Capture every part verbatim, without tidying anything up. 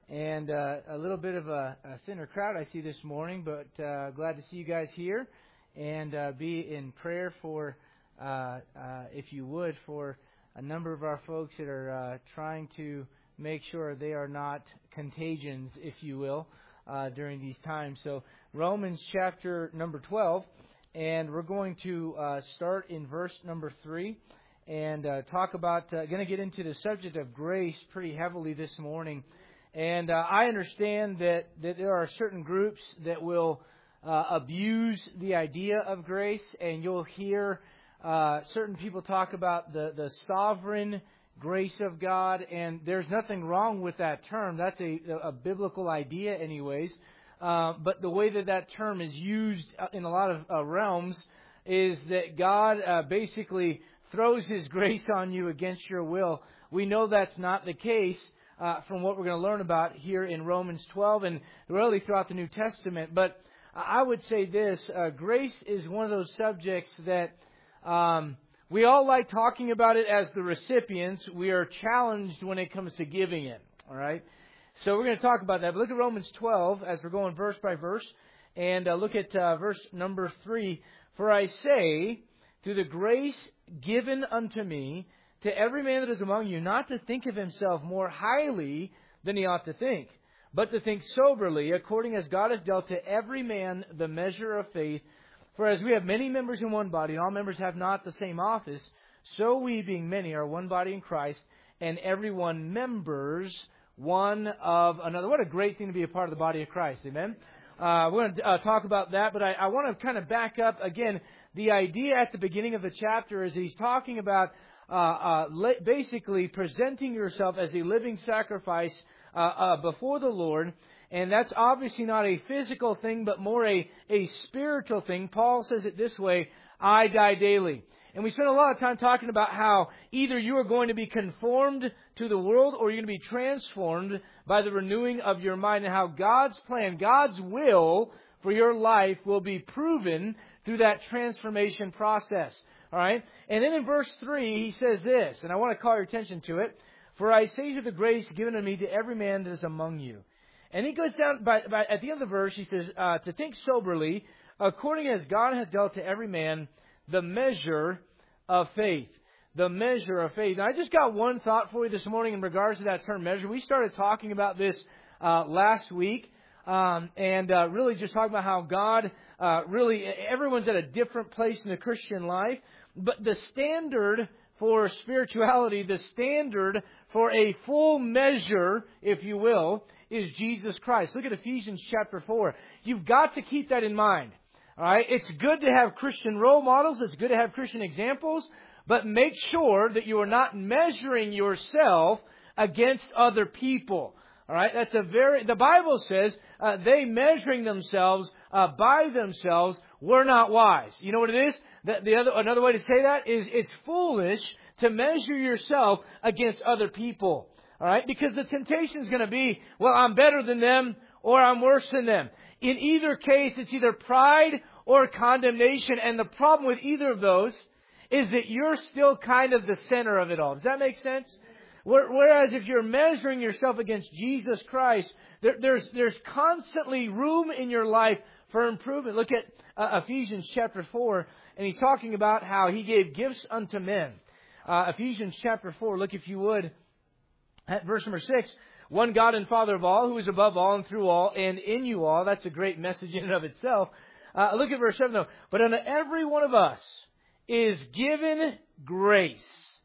and uh, a little bit of a, a thinner crowd I see this morning, but uh, glad to see you guys here, and uh, be in prayer for, uh, uh, if you would, for a number of our folks that are uh, trying to make sure they are not contagions, if you will, uh, during these times. So Romans chapter number twelve, and we're going to uh, start in verse number three. And uh, talk about, uh, going to get into the subject of grace pretty heavily this morning. And uh, I understand that, that there are certain groups that will uh, abuse the idea of grace. And you'll hear uh, certain people talk about the, the sovereign grace of God. And there's nothing wrong with that term. That's a, a biblical idea anyways. Uh, but the way that that term is used in a lot of uh, realms is that God uh, basically throws His grace on you against your will. We know that's not the case uh, from what we're going to learn about here in Romans twelve and really throughout the New Testament. But I would say this, uh, grace is one of those subjects that um, we all like talking about it as the recipients. We are challenged when it comes to giving it. All right? So we're going to talk about that. But look at Romans twelve as we're going verse by verse. And uh, look at uh, verse number three. For I say, through the grace given unto me, to every man that is among you, not to think of himself more highly than he ought to think, but to think soberly, according as God hath dealt to every man the measure of faith. For as we have many members in one body, and all members have not the same office, so we, being many, are one body in Christ, and every one members one of another. What a great thing to be a part of the body of Christ. Amen? Uh, we're going to uh, talk about that, but I, I want to kind of back up again. The idea at the beginning of the chapter is he's talking about uh, uh, le- basically presenting yourself as a living sacrifice uh, uh, before the Lord. And that's obviously not a physical thing, but more a, a spiritual thing. Paul says it this way, I die daily. And we spent a lot of time talking about how either you are going to be conformed to the world or you're going to be transformed by the renewing of your mind, and how God's plan, God's will for your life will be proven through that transformation process. All right? And then in verse three, he says this, and I want to call your attention to it. For I say to the grace given to me to every man that is among you. And he goes down, by, by, at the end of the verse, he says, uh, to think soberly, according as God hath dealt to every man the measure of faith. The measure of faith. Now, I just got one thought for you this morning in regards to that term measure. We started talking about this uh, last week. Um, and uh, really just talking about how God, uh, really, everyone's at a different place in the Christian life. But the standard for spirituality, the standard for a full measure, if you will, is Jesus Christ. Look at Ephesians chapter four. You've got to keep that in mind. All right? It's good to have Christian role models. It's good to have Christian examples. But make sure that you are not measuring yourself against other people. All right, that's a very, the Bible says, uh, they measuring themselves uh, by themselves were not wise. You know what it is? The, the other, another way to say that is it's foolish to measure yourself against other people. All right, because the temptation is going to be, well, I'm better than them or I'm worse than them. In either case, it's either pride or condemnation. And the problem with either of those is that you're still kind of the center of it all. Does that make sense? Whereas if you're measuring yourself against Jesus Christ, there, there's there's constantly room in your life for improvement. Look at uh, Ephesians chapter four, and he's talking about how He gave gifts unto men. Uh, Ephesians chapter four, look if you would, at verse number six. One God and Father of all, who is above all and through all and in you all. That's a great message in and of itself. Uh, look at verse seven though. But unto every one of us is given grace.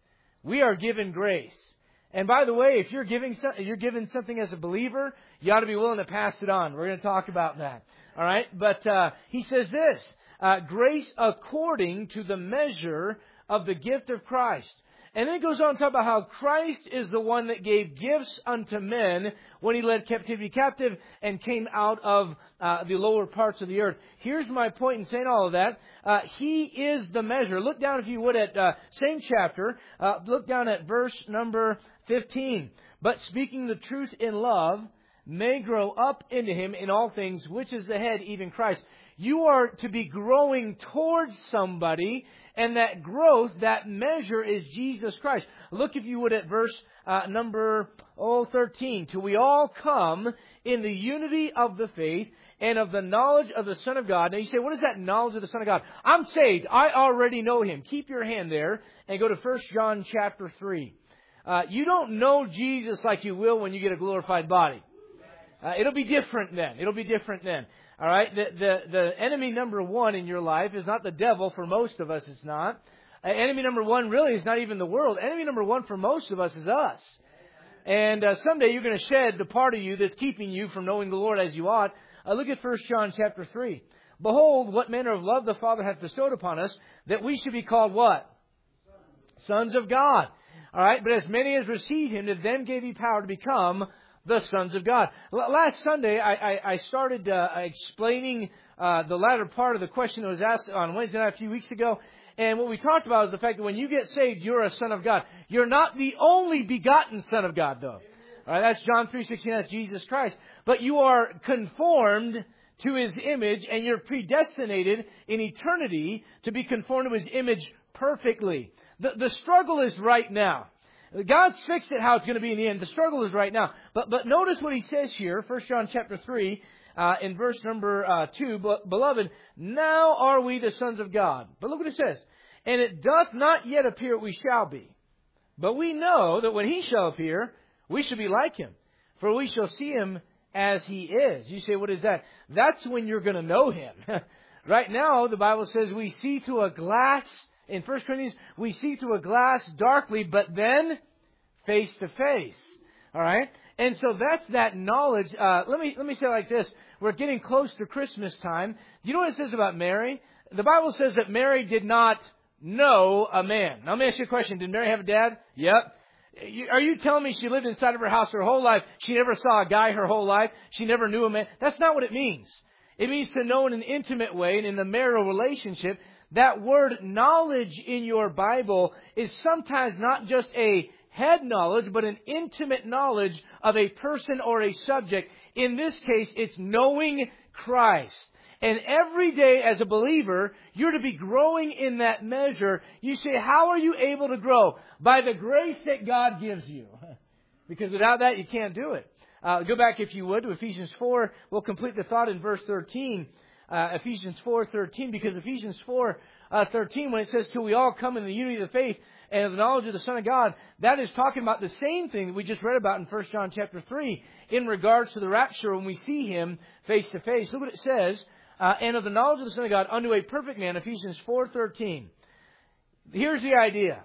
We are given grace. And by the way, if you're giving you're giving something as a believer, you ought to be willing to pass it on. We're going to talk about that. All right? But uh, he says this, uh, grace according to the measure of the gift of Christ. And then it goes on to talk about how Christ is the one that gave gifts unto men when He led captivity captive and came out of uh, the lower parts of the earth. Here's my point in saying all of that. Uh, he is the measure. Look down, if you would, at uh, same chapter. Uh, look down at verse number fifteen. But speaking the truth in love may grow up into Him in all things, which is the head, even Christ. You are to be growing towards somebody, and that growth, that measure is Jesus Christ. Look, if you would, at verse uh, number oh, thirteen. Till we all come in the unity of the faith and of the knowledge of the Son of God. Now you say, what is that knowledge of the Son of God? I'm saved. I already know Him. Keep your hand there and go to First John chapter three. Uh, you don't know Jesus like you will when you get a glorified body. Uh, it'll be different then. It'll be different then. All right? The, the, the enemy number one in your life is not the devil. For most of us, it's not. Uh, enemy number one really is not even the world. Enemy number one for most of us is us. And uh, someday you're going to shed the part of you that's keeping you from knowing the Lord as you ought. Uh, look at First John chapter three. Behold, what manner of love the Father hath bestowed upon us, that we should be called what? Sons of God. All right, but as many as received Him, to them gave He power to become the sons of God. L- last Sunday, I, I, I started uh, explaining uh, the latter part of the question that was asked on Wednesday night a few weeks ago. And what we talked about is the fact that when you get saved, you're a son of God. You're not the only begotten Son of God, though. All right, that's John three sixteen. That's Jesus Christ. But you are conformed to His image, and you're predestinated in eternity to be conformed to His image perfectly. The, the struggle is right now. God's fixed it how it's going to be in the end. The struggle is right now. But but notice what He says here, First John chapter three, uh, in verse number uh, two. Beloved, now are we the sons of God. But look what it says. And it doth not yet appear what we shall be. But we know that when He shall appear, we shall be like Him. For we shall see Him as He is. You say, what is that? That's when you're going to know Him. Right now, the Bible says we see through a glass. In First Corinthians, we see through a glass darkly, but then face to face. All right? And so that's that knowledge. Uh, let me let me say it like this. We're getting close to Christmas time. Do you know what it says about Mary? The Bible says that Mary did not know a man. Now, let me ask you a question. Did Mary have a dad? Yep. Are you telling me she lived inside of her house her whole life? She never saw a guy her whole life? She never knew a man? That's not what it means. It means to know in an intimate way and in the marital relationship. That word knowledge in your Bible is sometimes not just a head knowledge, but an intimate knowledge of a person or a subject. In this case, it's knowing Christ. And every day as a believer, you're to be growing in that measure. You say, how are you able to grow? By the grace that God gives you. Because without that, you can't do it. Uh, go back, if you would, to Ephesians four. We'll complete the thought in verse thirteen. Uh, Ephesians four thirteen, because Ephesians four thirteen, when it says, till we all come in the unity of the faith and of the knowledge of the Son of God, that is talking about the same thing that we just read about in First John chapter three in regards to the rapture when we see Him face to face. Look what it says. Uh, and of the knowledge of the Son of God unto a perfect man, Ephesians four thirteen. Here's the idea.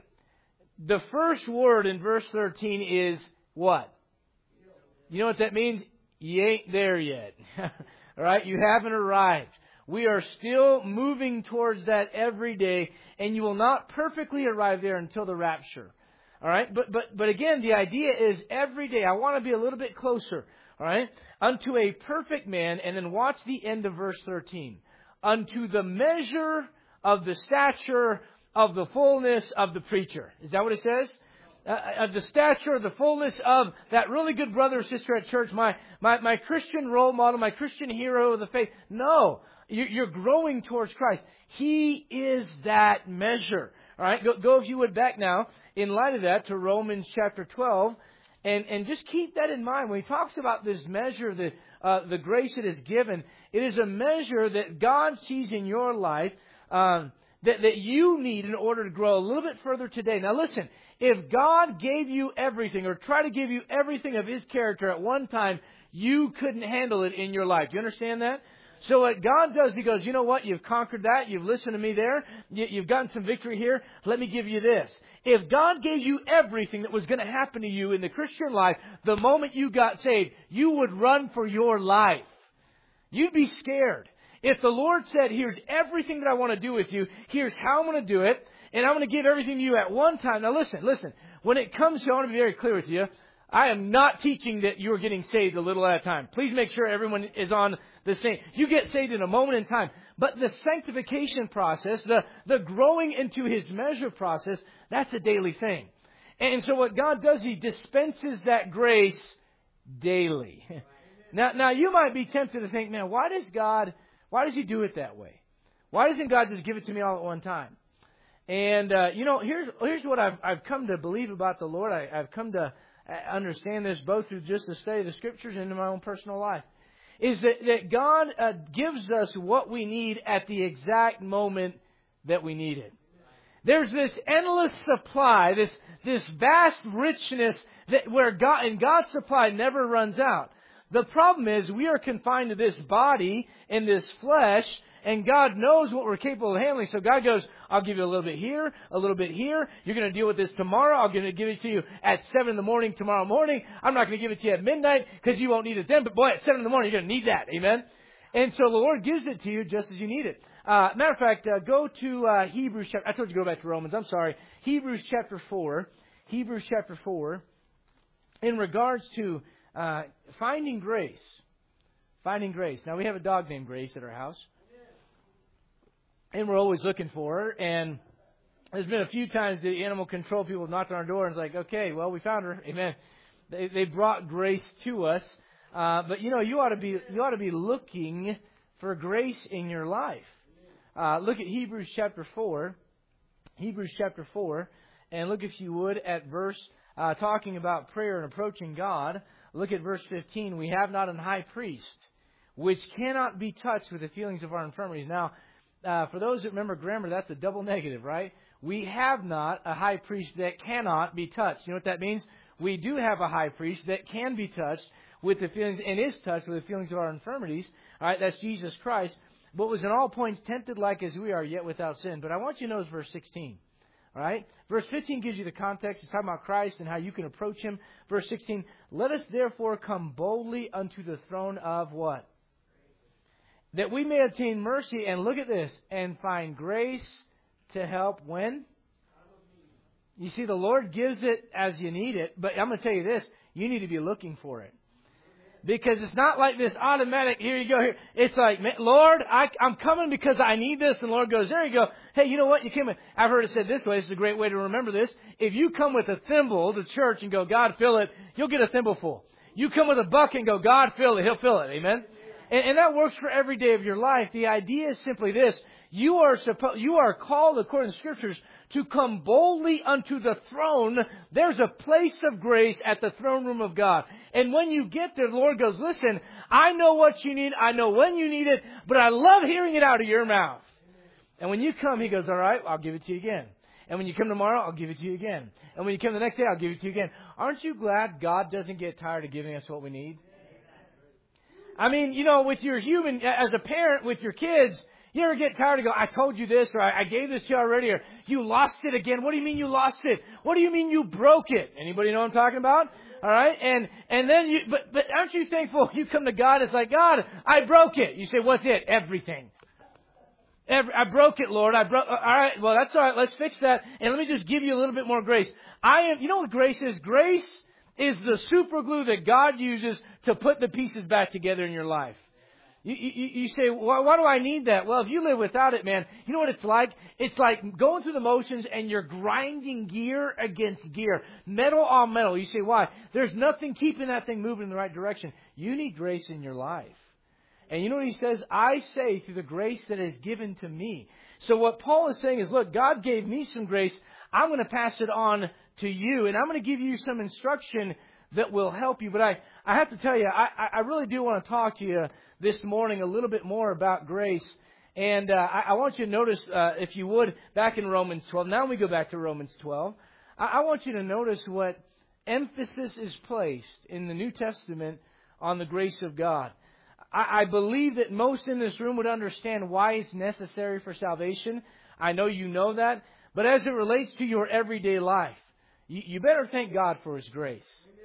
The first word in verse thirteen is what? You know what that means? You ain't there yet. All right? You haven't arrived. We are still moving towards that every day, and you will not perfectly arrive there until the rapture. All right? But but but again, the idea is every day. I want to be a little bit closer. All right? Unto a perfect man, and then watch the end of verse thirteen. Unto the measure of the stature of the fullness of the preacher. Is that what it says? Uh, of the stature, the fullness of that really good brother or sister at church, my, my, my Christian role model, my Christian hero of the faith. No, you're growing towards Christ. He is that measure. All right, go, go if you would back now, in light of that, to Romans chapter twelve, and, and just keep that in mind. When he talks about this measure, the, uh, the grace it is given, it is a measure that God sees in your life um, that, that you need in order to grow a little bit further today. Now listen, if God gave you everything or tried to give you everything of His character at one time, you couldn't handle it in your life. Do you understand that? So what God does, He goes, you know what? You've conquered that. You've listened to me there. You've gotten some victory here. Let me give you this. If God gave you everything that was going to happen to you in the Christian life, the moment you got saved, you would run for your life. You'd be scared. If the Lord said, here's everything that I want to do with you, here's how I'm going to do it, and I'm going to give everything to you at one time. Now listen, listen. When it comes to, I want to be very clear with you, I am not teaching that you are getting saved a little at a time. Please make sure everyone is on the same. You get saved in a moment in time. But the sanctification process, the, the growing into His measure process, that's a daily thing. And so what God does, He dispenses that grace daily. Now, now you might be tempted to think, man, why does God, why does He do it that way? Why doesn't God just give it to me all at one time? And, uh, you know, here's here's what I've, I've come to believe about the Lord. I, I've come to understand this both through just the study of the Scriptures and in my own personal life. Is that, that God uh, gives us what we need at the exact moment that we need it. There's this endless supply, this this vast richness that where God and God's supply never runs out. The problem is we are confined to this body and this flesh, and God knows what we're capable of handling. So God goes, I'll give you a little bit here, a little bit here. You're going to deal with this tomorrow. I'm going to give it to you at seven in the morning tomorrow morning. I'm not going to give it to you at midnight because you won't need it then. But boy, at seven in the morning, you're going to need that. Amen? And so the Lord gives it to you just as you need it. Uh, matter of fact, uh, go to uh, Hebrews chapter. I told you to go back to Romans. I'm sorry. Hebrews chapter four. Hebrews chapter four. In regards to uh, finding grace. Finding grace. Now, we have a dog named Grace at our house. And we're always looking for her. And there's been a few times the animal control people have knocked on our door and it's like, okay, well, we found her. Amen. They, they brought grace to us. Uh, but, you know, you ought to be you ought to be looking for grace in your life. Uh, look at Hebrews chapter four. Hebrews chapter four. And look, if you would, at verse, uh, talking about prayer and approaching God. Look at verse fifteen. We have not an high priest, which cannot be touched with the feelings of our infirmities. Now, uh, for those that remember grammar, that's a double negative, right? We have not a high priest that cannot be touched. You know what that means? We do have a high priest that can be touched with the feelings, and is touched with the feelings of our infirmities. All right, that's Jesus Christ. But was in all points tempted like as we are, yet without sin. But I want you to notice verse sixteen. All right? Verse fifteen gives you the context. It's talking about Christ and how you can approach Him. Verse sixteen, let us therefore come boldly unto the throne of what? That we may obtain mercy, and look at this, and find grace to help when? You see, the Lord gives it as you need it. But I'm going to tell you this, you need to be looking for it. Because it's not like this automatic, here you go, here. It's like, Lord, I, I'm coming because I need this. And the Lord goes, there you go. Hey, you know what? You came in. I've heard it said this way. This is a great way to remember this. If you come with a thimble to church and go, God, fill it, you'll get a thimble full. You come with a bucket and go, God, fill it, He'll fill it. Amen? And, and that works for every day of your life. The idea is simply this. You are supposed, you are called, according to Scriptures, to come boldly unto the throne. There's a place of grace at the throne room of God. And when you get there, the Lord goes, listen, I know what you need. I know when you need it. But I love hearing it out of your mouth. And when you come, He goes, all right, I'll give it to you again. And when you come tomorrow, I'll give it to you again. And when you come the next day, I'll give it to you again. Aren't you glad God doesn't get tired of giving us what we need? I mean, you know, with your human, as a parent, with your kids, you ever get tired of go, I told you this, or I gave this to you already, or you lost it again. What do you mean you lost it? What do you mean you broke it? Anybody know what I'm talking about? All right. And, and then you, but, but aren't you thankful you come to God? It's like, God, I broke it. You say, what's it? Everything. Every, I broke it, Lord. I broke, all right. Well, that's all right. Let's fix that. And let me just give you a little bit more grace. I am, you know what grace is? Grace is the super glue that God uses to put the pieces back together in your life. You, you, you say, why, why do I need that? Well, if you live without it, man, you know what it's like? It's like going through the motions and you're grinding gear against gear. Metal on metal. You say, why? There's nothing keeping that thing moving in the right direction. You need grace in your life. And you know what he says? I say through the grace that is given to me. So what Paul is saying is, look, God gave me some grace. I'm going to pass it on to you. And I'm going to give you some instruction that will help you. But I, I have to tell you, I, I really do want to talk to you this morning a little bit more about grace. And uh, I, I want you to notice, uh, if you would, back in Romans twelve. Now we go back to Romans twelve. I, I want you to notice what emphasis is placed in the New Testament on the grace of God. I, I believe that most in this room would understand why it's necessary for salvation. I know you know that. But as it relates to your everyday life, you, you better thank God for His grace.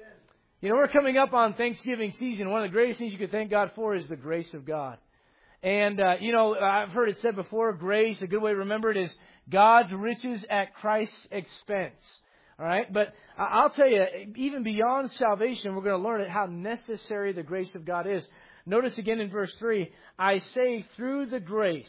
You know, we're coming up on Thanksgiving season. One of the greatest things you could thank God for is the grace of God. And, uh, you know, I've heard it said before, grace, a good way to remember it is God's riches at Christ's expense. All right? But I'll tell you, even beyond salvation, we're going to learn how necessary the grace of God is. Notice again in verse three, I say through the grace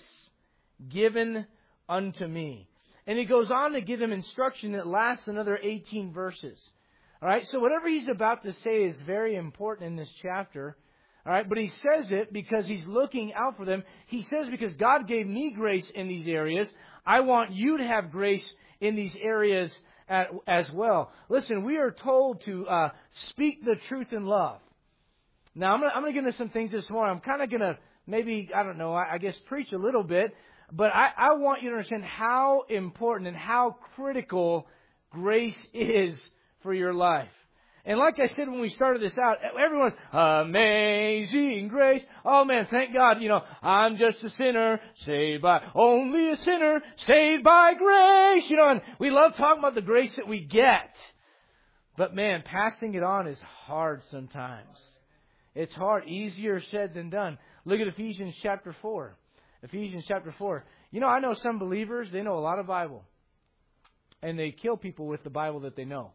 given unto me. And he goes on to give him instruction that lasts another eighteen verses. All right, so whatever he's about to say is very important in this chapter. All right, but he says it because he's looking out for them. He says, because God gave me grace in these areas, I want you to have grace in these areas at, as well. Listen, we are told to uh, speak the truth in love. Now, I'm going I'm to get into some things this morning. I'm kind of going to maybe, I don't know, I, I guess preach a little bit. But I, I want you to understand how important and how critical grace is for your life. And like I said when we started this out, everyone, amazing grace. Oh man, thank God, you know, I'm just a sinner, saved by, only a sinner, saved by grace. You know, and we love talking about the grace that we get. But man, passing it on is hard sometimes. It's hard, easier said than done. Look at Ephesians chapter four. Ephesians chapter four. You know, I know some believers, they know a lot of Bible. And they kill people with the Bible that they know.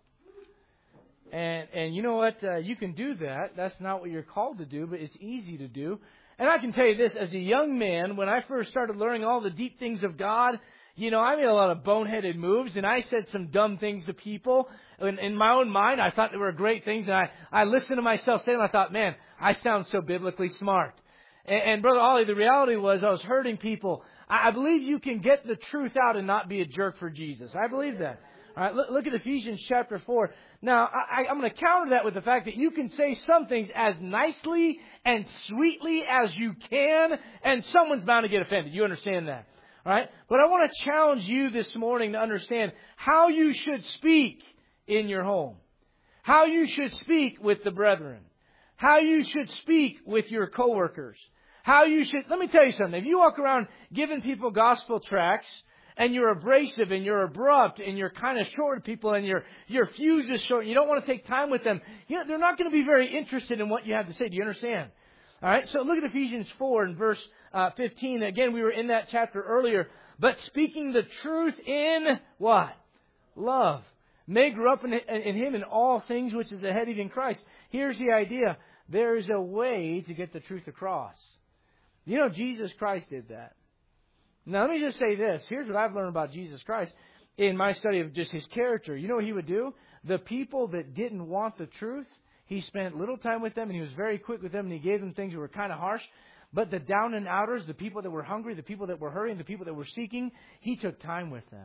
And and you know what? Uh, you can do that. That's not what you're called to do, but it's easy to do. And I can tell you this, as a young man, when I first started learning all the deep things of God, you know, I made a lot of boneheaded moves, and I said some dumb things to people. In, in my own mind, I thought they were great things, and I, I listened to myself say them. I thought, man, I sound so biblically smart. And, and Brother Ollie, the reality was I was hurting people. I, I believe you can get the truth out and not be a jerk for Jesus. I believe that. All right, look, look at Ephesians chapter four. Now, I, I'm going to counter that with the fact that you can say some things as nicely and sweetly as you can, and someone's bound to get offended. You understand that? All right? But I want to challenge you this morning to understand how you should speak in your home, how you should speak with the brethren, how you should speak with your coworkers, how you should... Let me tell you something. If you walk around giving people gospel tracts, and you're abrasive and you're abrupt and you're kind of short with people and your your fuse is short and you don't want to take time with them, you know, they're not going to be very interested in what you have to say. Do you understand? All right, so look at Ephesians four and verse uh, fifteen. Again, we were in that chapter earlier. But speaking the truth in what? Love. May grow up in, in Him in all things which is ahead of in Christ. Here's the idea. There is a way to get the truth across. You know, Jesus Christ did that. Now, let me just say this. Here's what I've learned about Jesus Christ in my study of just His character. You know what He would do? The people that didn't want the truth, He spent little time with them, and He was very quick with them, and He gave them things that were kind of harsh. But the down and outers, the people that were hungry, the people that were hurting, the people that were seeking, He took time with them.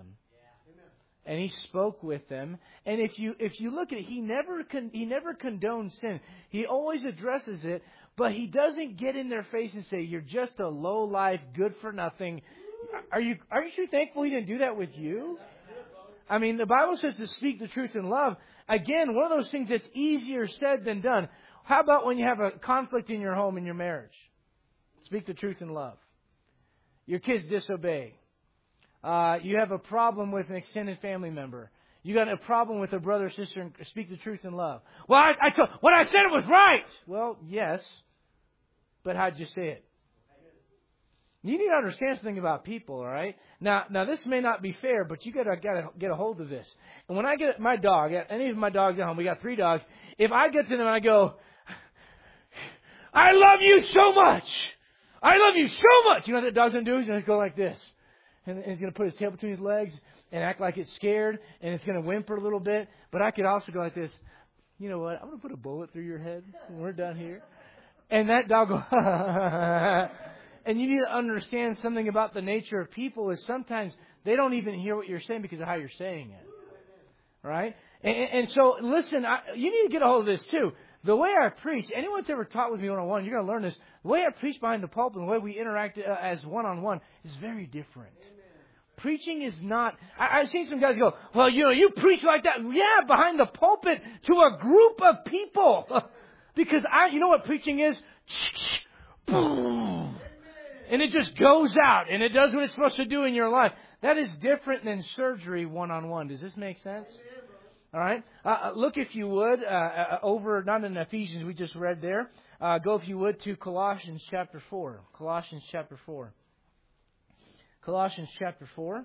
Yeah. And He spoke with them. And if you if you look at it, He never con- He never condones sin. He always addresses it, but He doesn't get in their face and say, "You're just a low life, good for nothing." Are you aren't you thankful He didn't do that with you? I mean, the Bible says to speak the truth in love. Again, one of those things that's easier said than done. How about when you have a conflict in your home, in your marriage? Speak the truth in love. Your kids disobey. Uh, you have a problem with an extended family member. You got a problem with a brother or sister, and speak the truth in love. Well, I, I told, what I said was right. Well, yes, but how'd you say it? You need to understand something about people, all right? Now, now this may not be fair, but you gotta gotta get a hold of this. And when I get my dog, any of my dogs at home, we got three dogs. If I get to them and I go, "I love you so much, I love you so much," you know what that dog's gonna do? He's gonna go like this, and he's gonna put his tail between his legs and act like it's scared, and it's gonna whimper a little bit. But I could also go like this. You know what? I'm gonna put a bullet through your head when we're done here, and that dog go. And you need to understand something about the nature of people is sometimes they don't even hear what you're saying because of how you're saying it. Right? And, and so, listen, I, you need to get a hold of this too. The way I preach, anyone's ever taught with me one-on-one, you're going to learn this. The way I preach behind the pulpit and the way we interact uh, as one-on-one is very different. Amen. Preaching is not... I, I've seen some guys go, "Well, you know, you preach like that." Yeah, behind the pulpit to a group of people. Because I, you know what preaching is? Boom. And it just goes out, and it does what it's supposed to do in your life. That is different than surgery one-on-one. Does this make sense? All right. Uh, look, if you would, uh, uh, over, not in Ephesians, we just read there. Uh, go, if you would, to Colossians chapter four. Colossians chapter four. Colossians chapter four.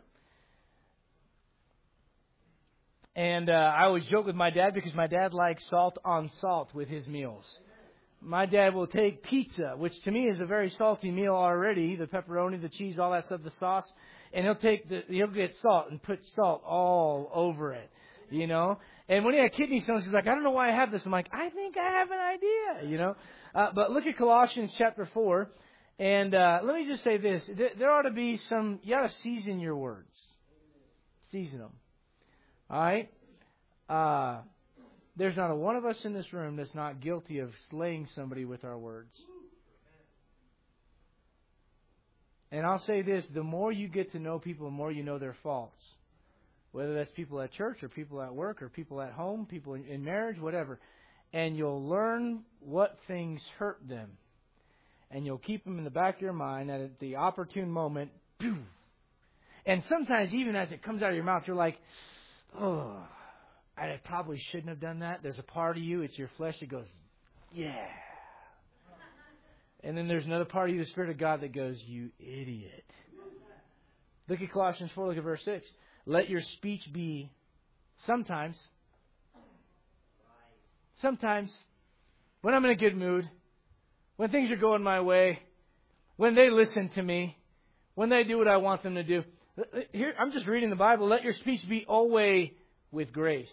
And uh, I always joke with my dad because my dad likes salt on salt with his meals. My dad will take pizza, which to me is a very salty meal already, the pepperoni, the cheese, all that stuff, the sauce, and he'll take the, he'll get salt and put salt all over it, you know. And when he had kidney stones, he's like, "I don't know why I have this." I'm like, "I think I have an idea," you know. Uh, but look at Colossians chapter four, and uh, let me just say this: there ought to be some, you ought to season your words. Season them. All right? Uh, there's not a one of us in this room that's not guilty of slaying somebody with our words. And I'll say this, the more you get to know people, the more you know their faults. Whether that's people at church or people at work or people at home, people in, in marriage, whatever. And you'll learn what things hurt them. And you'll keep them in the back of your mind that at the opportune moment, poof. And sometimes even as it comes out of your mouth, you're like, oh, I probably shouldn't have done that. There's a part of you, it's your flesh that goes, yeah. And then there's another part of you, the Spirit of God, that goes, you idiot. Look at Colossians four, look at verse six. Let your speech be sometimes, sometimes, when I'm in a good mood, when things are going my way, when they listen to me, when they do what I want them to do. Here, I'm just reading the Bible. Let your speech be always with grace,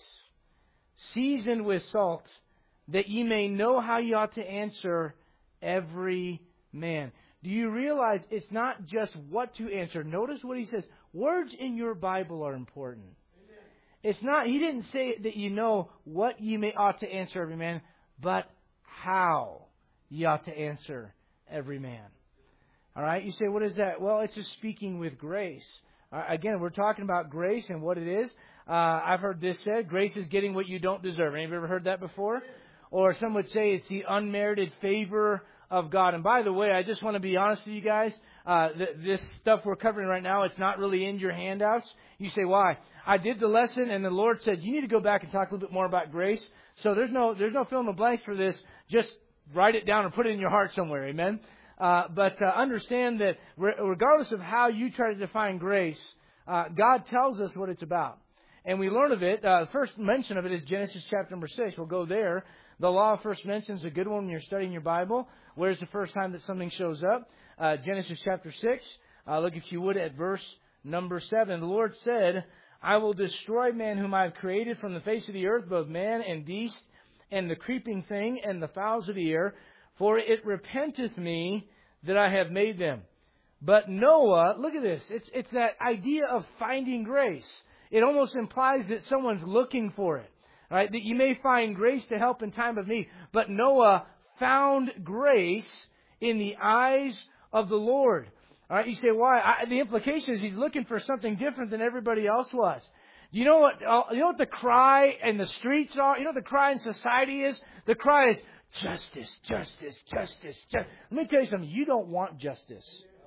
seasoned with salt, that ye may know how ye ought to answer every man. Do you realize it's not just what to answer? Notice what he says. Words in your Bible are important. Amen. It's not, he didn't say that you know what ye may ought to answer every man, but how ye ought to answer every man. All right? You say, what is that? Well, it's just speaking with grace. Uh, again, we're talking about grace and what it is. Uh, I've heard this said, grace is getting what you don't deserve. Any of you ever heard that before? Or some would say it's the unmerited favor of God. And by the way, I just want to be honest with you guys. Uh, th- this stuff we're covering right now, it's not really in your handouts. You say, why? I did the lesson and the Lord said, you need to go back and talk a little bit more about grace. So there's no, there's no fill in the blanks for this. Just write it down and put it in your heart somewhere. Amen. Uh, but uh, understand that re- regardless of how you try to define grace, uh, God tells us what it's about. And we learn of it. Uh, the first mention of it is Genesis chapter number six. We'll go there. The law of first mention is a good one when you're studying your Bible. Where's the first time that something shows up? Uh, Genesis chapter six. Uh, look, if you would, at verse number seven. The Lord said, I will destroy man whom I have created from the face of the earth, both man and beast, and the creeping thing, and the fowls of the air. For it repenteth me that I have made them. But Noah, look at this. It's, it's that idea of finding grace. It almost implies that someone's looking for it. Right? That you may find grace to help in time of need. But Noah found grace in the eyes of the Lord. All right? You say, why? I, the implication is he's looking for something different than everybody else was. Do you know what, uh, you know what the cry in the streets are? You know what the cry in society is? The cry is justice, justice, justice, justice. Let me tell you something. You don't want justice.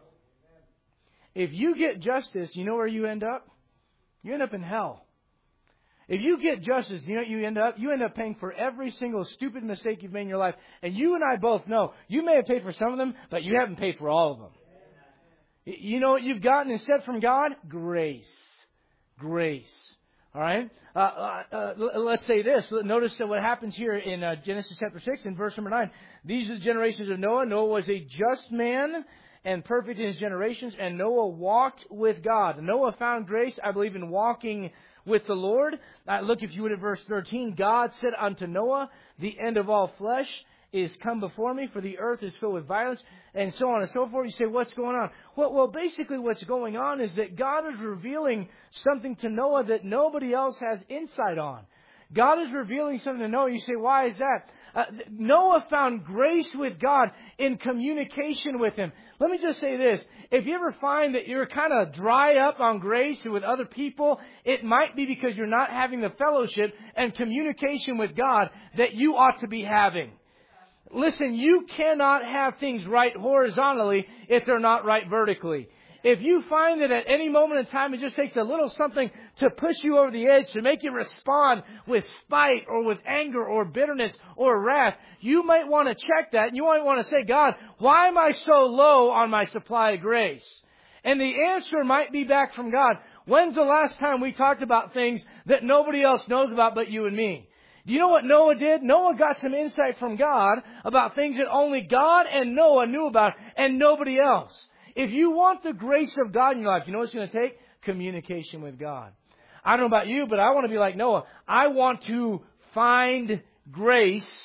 If you get justice, you know where you end up? You end up in hell. If you get justice, you know what you end up? You end up paying for every single stupid mistake you've made in your life. And you and I both know, you may have paid for some of them, but you haven't paid for all of them. You know what you've gotten instead from God? Grace. Grace. All right? Uh, uh, uh, let's say this. Notice what happens here in uh, Genesis chapter six in verse number nine. These are the generations of Noah. Noah was a just man and perfect in his generations, and Noah walked with God. Noah found grace, I believe, in walking with the Lord. Uh, look, if you would, at verse thirteen. God said unto Noah, the end of all flesh is come before me, for the earth is filled with violence, and so on and so forth. You say, what's going on? Well, well, basically what's going on is that God is revealing something to Noah that nobody else has insight on. God is revealing something to Noah. You say, why is that? Uh, Noah found grace with God in communication with Him. Let me just say this. If you ever find that you're kind of dry up on grace with other people, it might be because you're not having the fellowship and communication with God that you ought to be having. Listen, you cannot have things right horizontally if they're not right vertically. If you find that at any moment in time it just takes a little something to push you over the edge, to make you respond with spite or with anger or bitterness or wrath, you might want to check that and you might want to say, God, why am I so low on my supply of grace? And the answer might be back from God. When's the last time we talked about things that nobody else knows about but you and me? Do you know what Noah did? Noah got some insight from God about things that only God and Noah knew about and nobody else. If you want the grace of God in your life, you know what it's going to take? Communication with God. I don't know about you, but I want to be like Noah. I want to find grace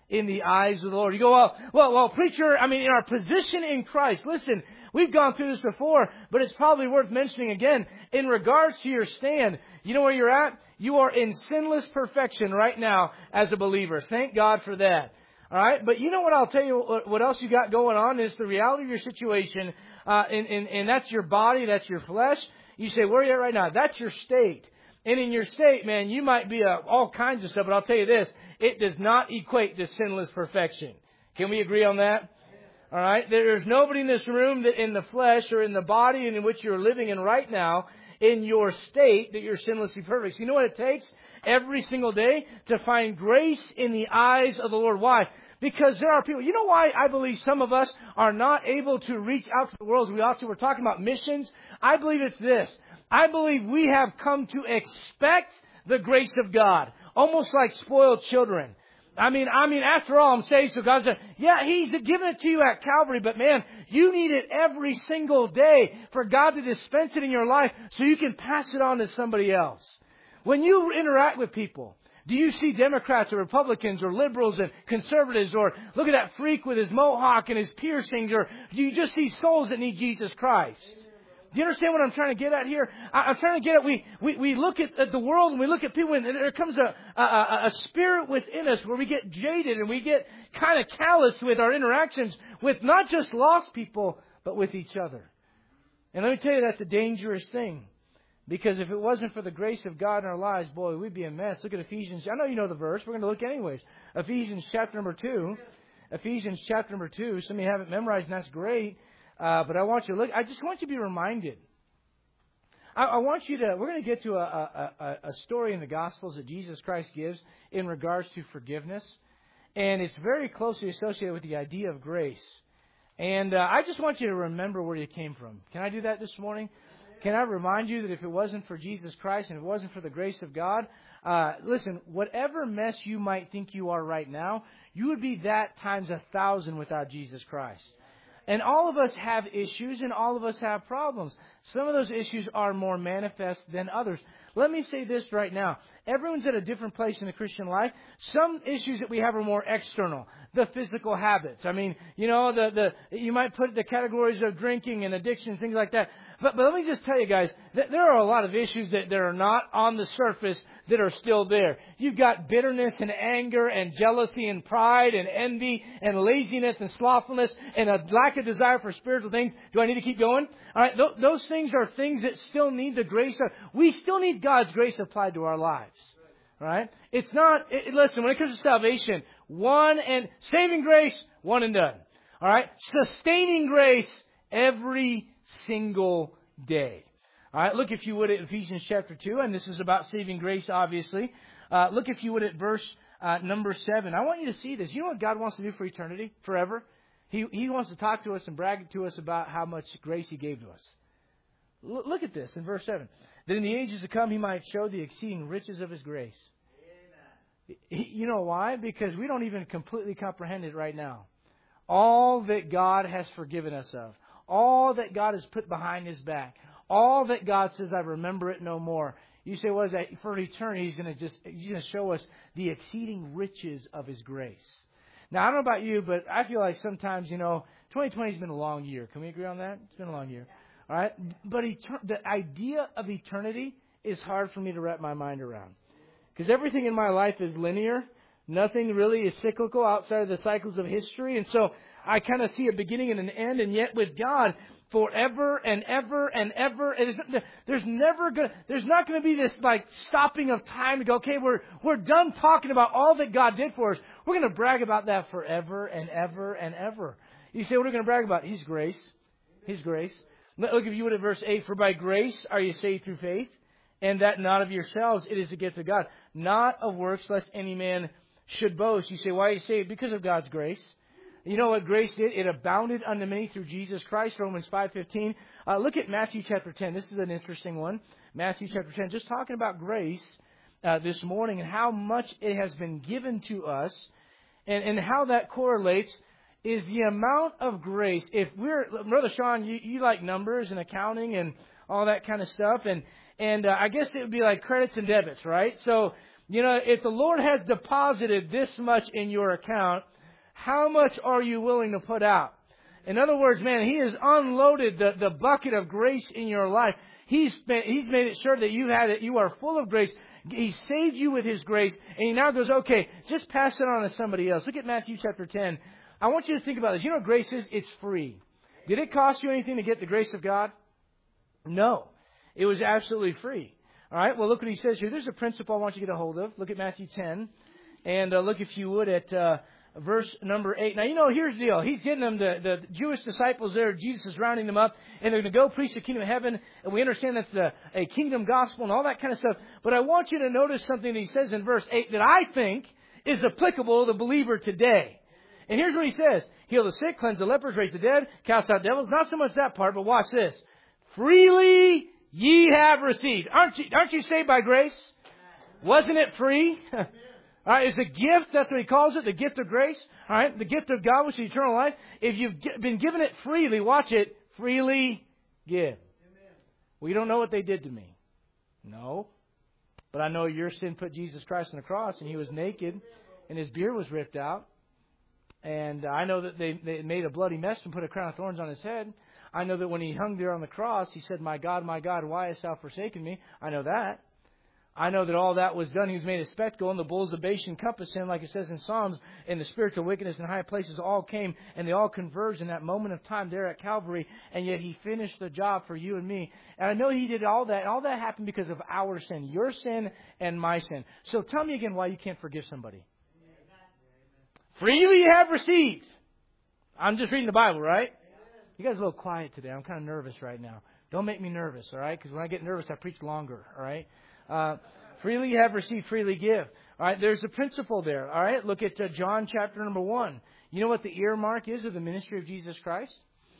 in the eyes of the Lord. You go, well, well, well, preacher, I mean, in our position in Christ, listen, we've gone through this before, but it's probably worth mentioning again. In regards to your stand, you know where you're at? You are in sinless perfection right now as a believer. Thank God for that. All right, but you know what I'll tell you, what else you got going on is the reality of your situation, uh, and, and, and that's your body, that's your flesh. You say, where are you at right now? That's your state. And in your state, man, you might be uh, all kinds of stuff, but I'll tell you this, it does not equate to sinless perfection. Can we agree on that? All right, there's nobody in this room that in the flesh or in the body in which you're living in right now, in your state, that you're sinlessly perfect. So you know what it takes every single day? To find grace in the eyes of the Lord. Why? Because there are people, you know why I believe some of us are not able to reach out to the world as we ought to? We're talking about missions. I believe it's this. I believe we have come to expect the grace of God, almost like spoiled children. I mean, I mean, after all, I'm saved, so God said, yeah, He's given it to you at Calvary, but man, you need it every single day for God to dispense it in your life so you can pass it on to somebody else. When you interact with people, do you see Democrats or Republicans or liberals and conservatives, or look at that freak with his mohawk and his piercings, or do you just see souls that need Jesus Christ? Do you understand what I'm trying to get at here? I'm trying to get at, we, we, we look at, at the world and we look at people, and there comes a, a, a spirit within us where we get jaded and we get kind of callous with our interactions with not just lost people, but with each other. And let me tell you, that's a dangerous thing. Because if it wasn't for the grace of God in our lives, boy, we'd be a mess. Look at Ephesians. I know you know the verse. We're going to look anyways. Ephesians chapter number two. Ephesians chapter number two. Some of you have it memorized, and that's great. Uh, but I want you to look. I just want you to be reminded. I, I want you to. We're going to get to a, a, a story in the Gospels that Jesus Christ gives in regards to forgiveness, and it's very closely associated with the idea of grace. And uh, I just want you to remember where you came from. Can I do that this morning? Can I remind you that if it wasn't for Jesus Christ and if it wasn't for the grace of God, uh, listen, whatever mess you might think you are right now, you would be that times a thousand without Jesus Christ. And all of us have issues and all of us have problems. Some of those issues are more manifest than others. Let me say this right now. Everyone's at a different place in the Christian life. Some issues that we have are more external. The physical habits. I mean, you know, the, the you might put the categories of drinking and addiction, things like that. But, but let me just tell you guys, that there are a lot of issues that, that are not on the surface that are still there. You've got bitterness and anger and jealousy and pride and envy and laziness and slothfulness and a lack of desire for spiritual things. Do I need to keep going? All right, th- those things are things that still need the grace of, we still need God's grace applied to our lives. All right? It's not, it, listen, when it comes to salvation, one and, saving grace, one and done. All right? Sustaining grace every single day. All right, look if you would at Ephesians chapter two, and this is about saving grace, obviously. Uh, look if you would at verse uh, number seven. I want you to see this. You know what God wants to do for eternity, forever? He He wants to talk to us and brag to us about how much grace He gave to us. L- look at this in verse seven. That in the ages to come He might show the exceeding riches of His grace. Amen. You know why? Because we don't even completely comprehend it right now. All that God has forgiven us of. All that God has put behind His back. All that God says, I remember it no more. You say, what is that? For eternity, He's going to just, He's going to show us the exceeding riches of His grace. Now, I don't know about you, but I feel like sometimes, you know, twenty twenty has been a long year. Can we agree on that? It's been a long year. All right? But etern- the idea of eternity is hard for me to wrap my mind around. Because everything in my life is linear. Nothing really is cyclical outside of the cycles of history. And so I kind of see a beginning and an end. And yet with God, forever and ever and ever, it is, there's never going there's not going to be this like stopping of time to go, okay, we're, we're done talking about all that God did for us. We're going to brag about that forever and ever and ever. You say, what are we going to brag about? His grace. His grace. Look, if you would at verse eight, for by grace are you saved through faith, and that not of yourselves, it is the gift of God, not of works, lest any man should boast. You say, why are you saved? Because of God's grace. You know what grace did? It abounded unto many through Jesus Christ, Romans five fifteen. Uh, look at Matthew chapter ten. This is an interesting one. Matthew chapter ten, just talking about grace uh, this morning and how much it has been given to us, and, and how that correlates is the amount of grace. If we're, Brother Sean, you, you like numbers and accounting and all that kind of stuff, and, and uh, I guess it would be like credits and debits, right? So You know, if the Lord has deposited this much in your account, how much are you willing to put out? In other words, man, He has unloaded the, the bucket of grace in your life. He's been, He's made it sure that you had it. You are full of grace. He saved you with His grace. And He now goes, okay, just pass it on to somebody else. Look at Matthew chapter ten. I want you to think about this. You know what grace is? It's free. Did it cost you anything to get the grace of God? No. It was absolutely free. All right, well, look what He says here. There's a principle I want you to get a hold of. Look at Matthew ten. And uh, look, if you would, at uh, verse number eight. Now, you know, here's the deal. He's getting them, the, the Jewish disciples there. Jesus is rounding them up. And they're going to go preach the kingdom of heaven. And we understand that's the, a kingdom gospel and all that kind of stuff. But I want you to notice something that He says in verse eight that I think is applicable to the believer today. And here's what He says. Heal the sick, cleanse the lepers, raise the dead, cast out devils. Not so much that part, but watch this. Freely ye have received. Aren't you, aren't you saved by grace? Wasn't it free? All right, it's a gift. That's what He calls it, the gift of grace. All right, the gift of God, which is eternal life. If you've been given it freely, watch it, freely give. Well, you don't know what they did to me. No. But I know your sin put Jesus Christ on the cross, and He was naked, and His beard was ripped out. And I know that they, they made a bloody mess and put a crown of thorns on His head. I know that when He hung there on the cross, He said, my God, my God, why hast thou forsaken me? I know that. I know that all that was done. He was made a spectacle, and the bulls of Bashan encompassed Him, like it says in Psalms, and the spiritual wickedness in high places all came, and they all converged in that moment of time there at Calvary, and yet He finished the job for you and me. And I know He did all that, and all that happened because of our sin, your sin and my sin. So tell me again why you can't forgive somebody. Freely you have received. I'm just reading the Bible, right? You guys are a little quiet today. I'm kind of nervous right now. Don't make me nervous, all right? Because when I get nervous, I preach longer, all right? Uh, freely you have received, freely give. All right, there's a principle there, all right? Look at uh, John chapter number one. You know what the earmark is of the ministry of Jesus Christ?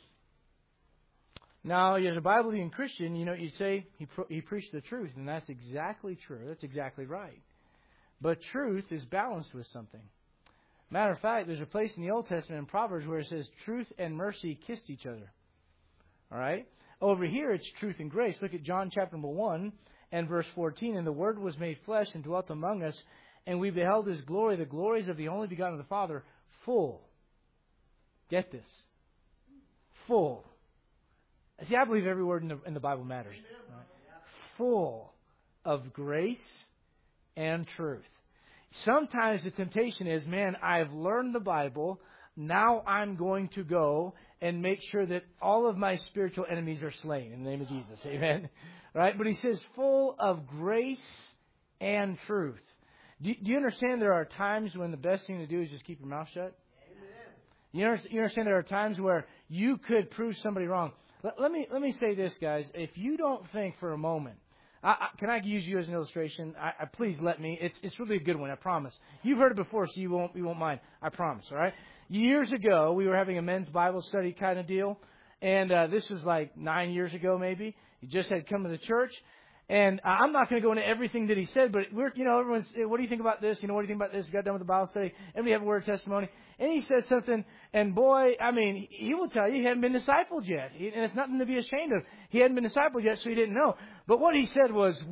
Now, as a Bible-believing Christian, you know, you'd say he, pro- he preached the truth, and that's exactly true. That's exactly right. But truth is balanced with something. Matter of fact, there's a place in the Old Testament in Proverbs where it says truth and mercy kissed each other. All right? Over here, it's truth and grace. Look at John chapter number one and verse fourteen. And the Word was made flesh and dwelt among us, and we beheld His glory, the glories of the only begotten of the Father, full. Get this. Full. See, I believe every word in the, in the Bible matters. Right? Full of grace and truth. Sometimes the temptation is, man, I've learned the Bible. Now I'm going to go and make sure that all of my spiritual enemies are slain in the name of Jesus. Amen. Right? But He says full of grace and truth. Do, do you understand there are times when the best thing to do is just keep your mouth shut? Amen. You understand, you understand there are times where you could prove somebody wrong. Let, let me let me say this, guys. If you don't think for a moment, I, I, can I use you as an illustration? I, I, please let me. It's it's really a good one. I promise. You've heard it before, so you won't you won't mind. I promise. All right. Years ago, we were having a men's Bible study kind of deal, and uh, this was like nine years ago, maybe. He just had come to the church, and uh, I'm not going to go into everything that he said, but we're you know everyone's. What do you think about this? You know what do you think about this? We got done with the Bible study, and we have a word of testimony, and he said something, and boy, I mean, he will tell you he hadn't been discipled yet, he, and it's nothing to be ashamed of. He hadn't been discipled yet, so he didn't know. But what he said was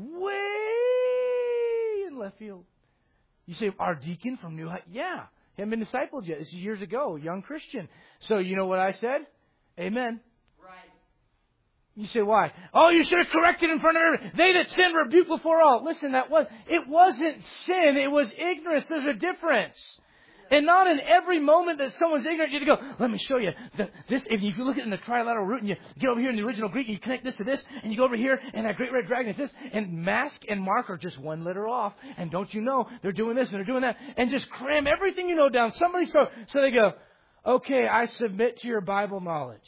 way in left field. You say, our deacon from New Heights? Yeah. He hadn't been discipled yet. This is years ago, young Christian. So you know what I said? Amen. Right. You say, why? Oh, you should have corrected in front of everyone. They that sin rebuke before all. Listen, that was, it wasn't sin. It was ignorance. There's a difference. And not in every moment that someone's ignorant, you have to go, let me show you. The, this, if you look at it in the trilateral root and you get over here in the original Greek and you connect this to this and you go over here and that great red dragon is this and mask and mark are just one letter off. And don't you know, they're doing this and they're doing that. And just cram everything you know down somebody's throat. So they go, okay, I submit to your Bible knowledge.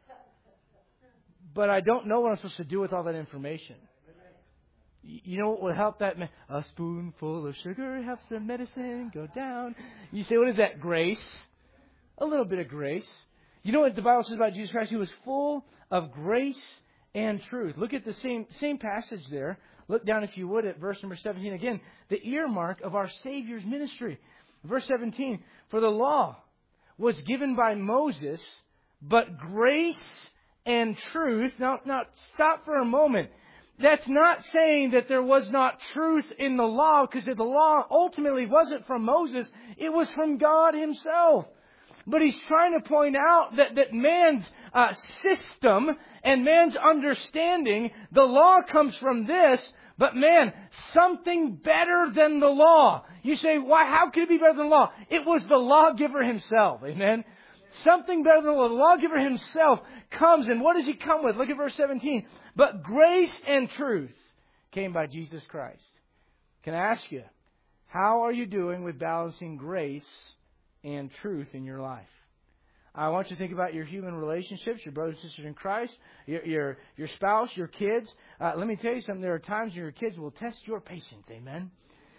But I don't know what I'm supposed to do with all that information. You know what would help that man? A spoonful of sugar helps the medicine go down. You say, what is that? Grace. A little bit of grace. You know what the Bible says about Jesus Christ? He was full of grace and truth. Look at the same same passage there. Look down, if you would, at verse number seventeen. Again, the earmark of our Savior's ministry. Verse seventeen. For the law was given by Moses, but grace and truth. Now, now stop for a moment. that's not saying that there was not truth in the law, because the law ultimately wasn't from Moses. It was from God Himself. But He's trying to point out that, that man's uh, system and man's understanding, the law comes from this, but man, something better than the law. You say, why? How could it be better than the law? It was the lawgiver Himself. Amen? Something better than the law. The lawgiver Himself comes, and what does He come with? Look at verse seventeen. But grace and truth came by Jesus Christ. Can I ask you, how are you doing with balancing grace and truth in your life? I want you to think about your human relationships, your brothers and sisters in Christ, your your, your spouse, your kids. Uh, let me tell you something. There are times when your kids will test your patience. Amen.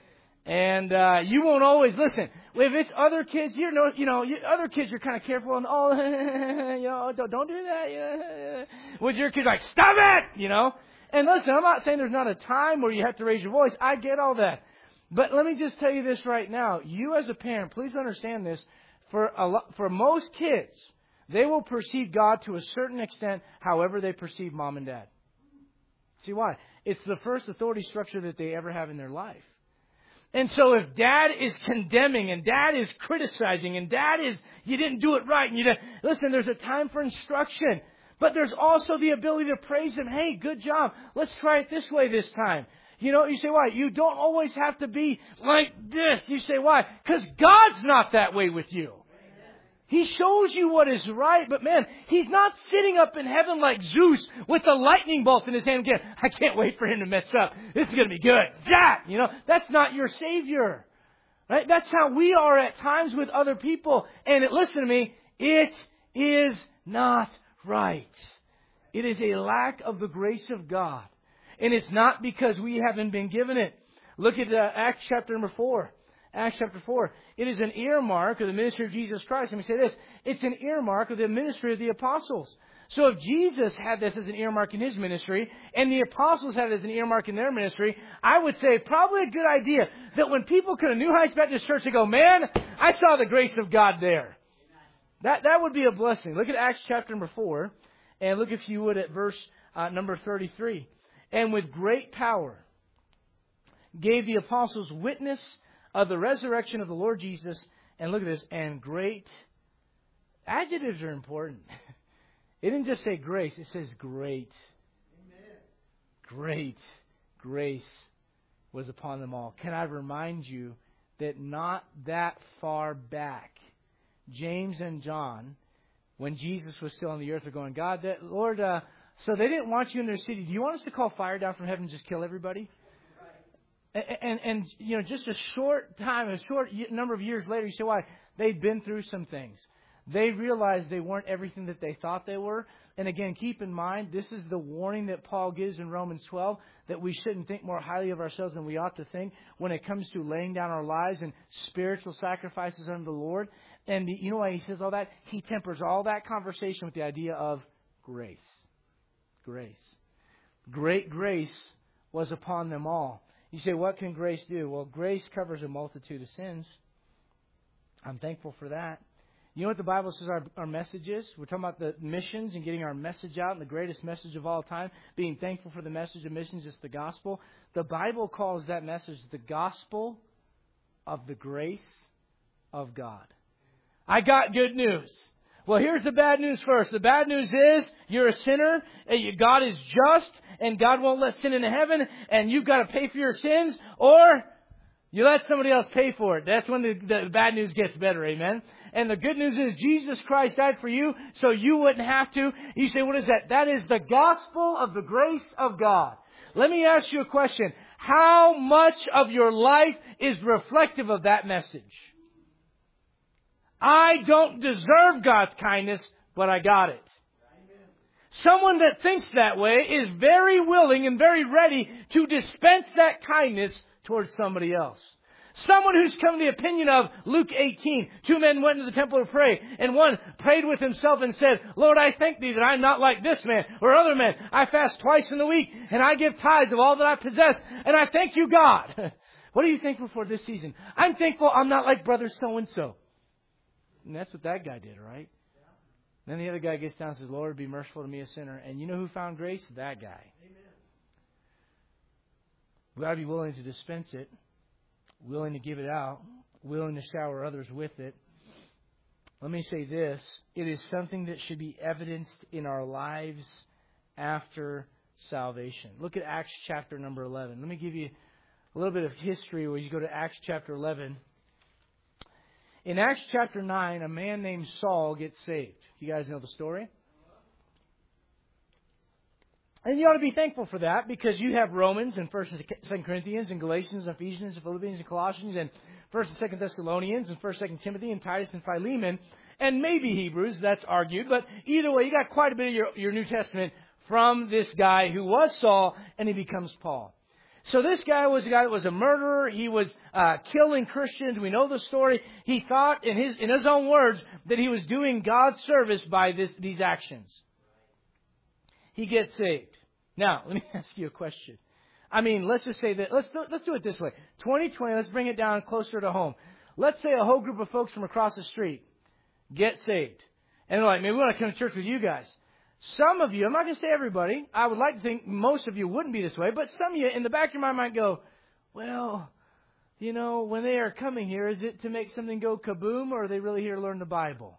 And uh, you won't always listen. If it's other kids, you know, you know, other kids, you're kind of careful and oh, you know, don't, don't do that. Yeah. With your kids, like stop it, you know. And listen, I'm not saying there's not a time where you have to raise your voice. I get all that, but let me just tell you this right now. You as a parent, please understand this. For a lot, for most kids, they will perceive God to a certain extent, however they perceive mom and dad. See why? It's the first authority structure that they ever have in their life. And so if dad is condemning and dad is criticizing and dad is, you didn't do it right. And you didn't, listen, there's a time for instruction. But there's also the ability to praise them. Hey, good job. Let's try it this way this time. You know, you say, why? You don't always have to be like this. You say, why? Because God's not that way with you. He shows you what is right, but man, He's not sitting up in heaven like Zeus with a lightning bolt in his hand again. I can't wait for Him to mess up. This is going to be good. Yeah, you know, that's not your Savior. Right? That's how we are at times with other people. And it, listen to me, it is not right. It is a lack of the grace of God. And it's not because we haven't been given it. Look at uh, Acts chapter number four. Acts chapter four. It is an earmark of the ministry of Jesus Christ. Let me say this. It's an earmark of the ministry of the apostles. So if Jesus had this as an earmark in His ministry, and the apostles had it as an earmark in their ministry, I would say probably a good idea that when people come to New Heights Baptist Church, they go, man, I saw the grace of God there. That, that would be a blessing. Look at Acts chapter number four, and look, if you would, at verse uh, number thirty-three. And with great power gave the apostles witness of the resurrection of the Lord Jesus. And look at this. And great. Adjectives are important. It didn't just say grace. It says great. Amen. Great grace was upon them all. Can I remind you that not that far back, James and John, when Jesus was still on the earth, are going, God, that, Lord, uh, so they didn't want you in their city. Do you want us to call fire down from heaven and just kill everybody? And, and, and, you know, just a short time, a short number of years later, you say, why? They've been through some things. They realized they weren't everything that they thought they were. And again, keep in mind, this is the warning that Paul gives in Romans twelve, that we shouldn't think more highly of ourselves than we ought to think when it comes to laying down our lives and spiritual sacrifices unto the Lord. And the, you know why he says all that? He tempers all that conversation with the idea of grace. Grace. Great grace was upon them all. You say, what can grace do? Well, grace covers a multitude of sins. I'm thankful for that. You know what the Bible says our, our message is? We're talking about the missions and getting our message out, and the greatest message of all time, being thankful for the message of missions, is the gospel. The Bible calls that message the gospel of the grace of God. I got good news. Well, here's the bad news first. The bad news is you're a sinner, and God is just, and God won't let sin into heaven, and you've got to pay for your sins, or you let somebody else pay for it. That's when the, the bad news gets better, amen? And the good news is Jesus Christ died for you, so you wouldn't have to. You say, what is that? That is the gospel of the grace of God. Let me ask you a question. How much of your life is reflective of that message? I don't deserve God's kindness, but I got it. Someone that thinks that way is very willing and very ready to dispense that kindness towards somebody else. Someone who's come to the opinion of Luke eighteen. Two men went into the temple to pray, and one prayed with himself and said, Lord, I thank Thee that I'm not like this man or other man. I fast twice in the week, and I give tithes of all that I possess, and I thank You, God. What are you thankful for this season? I'm thankful I'm not like brother so-and-so. And that's what that guy did, right? Then the other guy gets down and says, Lord, be merciful to me, a sinner. And you know who found grace? That guy. Amen. We've got to be willing to dispense it, willing to give it out, willing to shower others with it. Let me say this. It is something that should be evidenced in our lives after salvation. Look at Acts chapter number eleven. Let me give you a little bit of history where you go to Acts chapter eleven. In Acts chapter nine, a man named Saul gets saved. You guys know the story? And you ought to be thankful for that, because you have Romans and First and Second Corinthians and Galatians and Ephesians and Philippians and Colossians and First and Second Thessalonians and First and Second Timothy and Titus and Philemon and maybe Hebrews. That's argued, but either way, you got quite a bit of your, your New Testament from this guy who was Saul, and he becomes Paul. So this guy was a guy that was a murderer. He was uh, killing Christians. We know the story. He thought, in his in his own words, that he was doing God's service by this, these actions. He gets saved. Now, let me ask you a question. I mean, let's just say that, let's do, let's do it this way. twenty twenty, let's bring it down closer to home. Let's say a whole group of folks from across the street get saved. And they're like, man, we want to come to church with you guys. Some of you, I'm not going to say everybody, I would like to think most of you wouldn't be this way, but some of you in the back of your mind might go, well, you know, when they are coming here, is it to make something go kaboom, or are they really here to learn the Bible?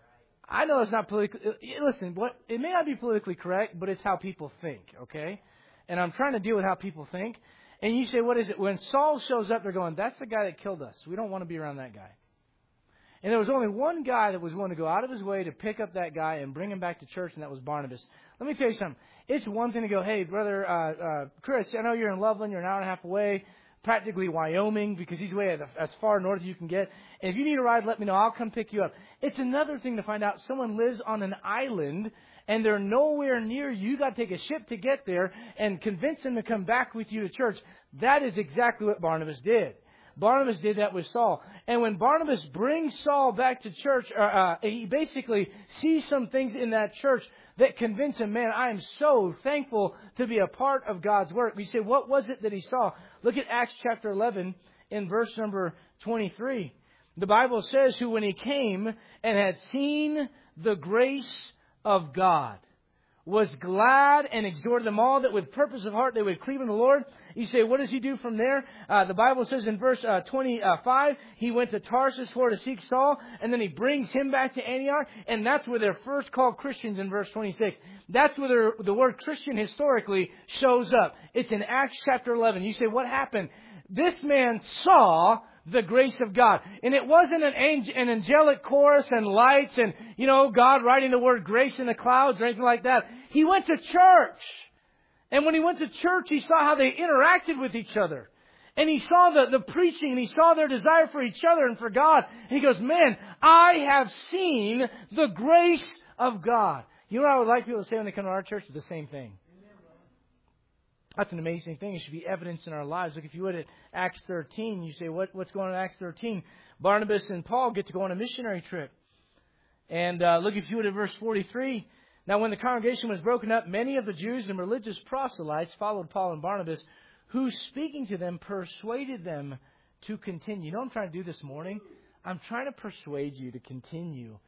I know it's not politically, listen, what, it may not be politically correct, but it's how people think, okay? And I'm trying to deal with how people think. And you say, what is it? When Saul shows up, they're going, that's the guy that killed us. We don't want to be around that guy. And there was only one guy that was willing to go out of his way to pick up that guy and bring him back to church, and that was Barnabas. Let me tell you something. It's one thing to go, hey, brother uh, uh, Chris, I know you're in Loveland. You're an hour and a half away, practically Wyoming, because he's way as far north as you can get. And if you need a ride, let me know. I'll come pick you up. It's another thing to find out someone lives on an island, and they're nowhere near you. You got to take a ship to get there and convince them to come back with you to church. That is exactly what Barnabas did. Barnabas did that with Saul. And when Barnabas brings Saul back to church, uh, uh, he basically sees some things in that church that convince him, man, I am so thankful to be a part of God's work. We say, what was it that he saw? Look at Acts chapter eleven in verse number twenty-three. The Bible says, who when he came and had seen the grace of God, was glad and exhorted them all that with purpose of heart they would cleave unto the Lord. You say, what does he do from there? Uh, the Bible says in verse uh, twenty-five, he went to Tarsus for to seek Saul, and then he brings him back to Antioch, and that's where they're first called Christians in verse twenty-six. That's where the word Christian historically shows up. It's in Acts chapter eleven. You say, what happened? This man saw the grace of God. And it wasn't an, angel, an angelic chorus and lights and, you know, God writing the word grace in the clouds or anything like that. He went to church. And when he went to church, he saw how they interacted with each other. And he saw the, the preaching, and he saw their desire for each other and for God. And he goes, man, I have seen the grace of God. You know what I would like people to say when they come to our church? The same thing. That's an amazing thing. It should be evidence in our lives. Look, if you would at Acts thirteen, you say, what, what's going on in Acts thirteen? Barnabas and Paul get to go on a missionary trip. And uh, look, if you would at verse forty-three. Now, when the congregation was broken up, many of the Jews and religious proselytes followed Paul and Barnabas, who, speaking to them, persuaded them to continue. You know what I'm trying to do this morning? I'm trying to persuade you to continue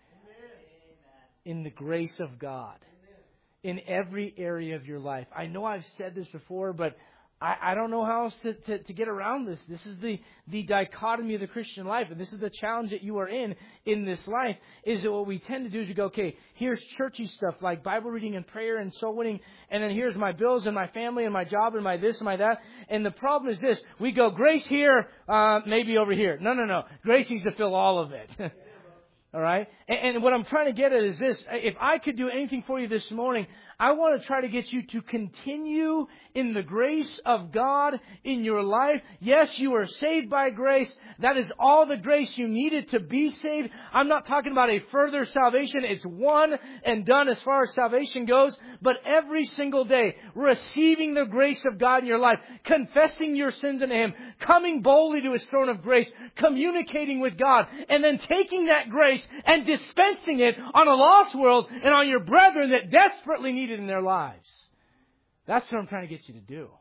in the grace of God. In every area of your life. I know I've said this before, but I, I don't know how else to, to, to get around this. This is the, the dichotomy of the Christian life. And this is the challenge that you are in in this life. Is that what we tend to do is we go, okay, here's churchy stuff like Bible reading and prayer and soul winning. And then here's my bills and my family and my job and my this and my that. And the problem is this. We go, grace here, uh, maybe over here. No, no, no. Grace needs to fill all of it. All right? And, and what I'm trying to get at is this. If I could do anything for you this morning, I want to try to get you to continue in the grace of God in your life. Yes, you are saved by grace. That is all the grace you needed to be saved. I'm not talking about a further salvation. It's one and done as far as salvation goes. But every single day, receiving the grace of God in your life, confessing your sins unto Him, coming boldly to His throne of grace, communicating with God, and then taking that grace and dispensing it on a lost world and on your brethren that desperately need it in their lives. That's what I'm trying to get you to do.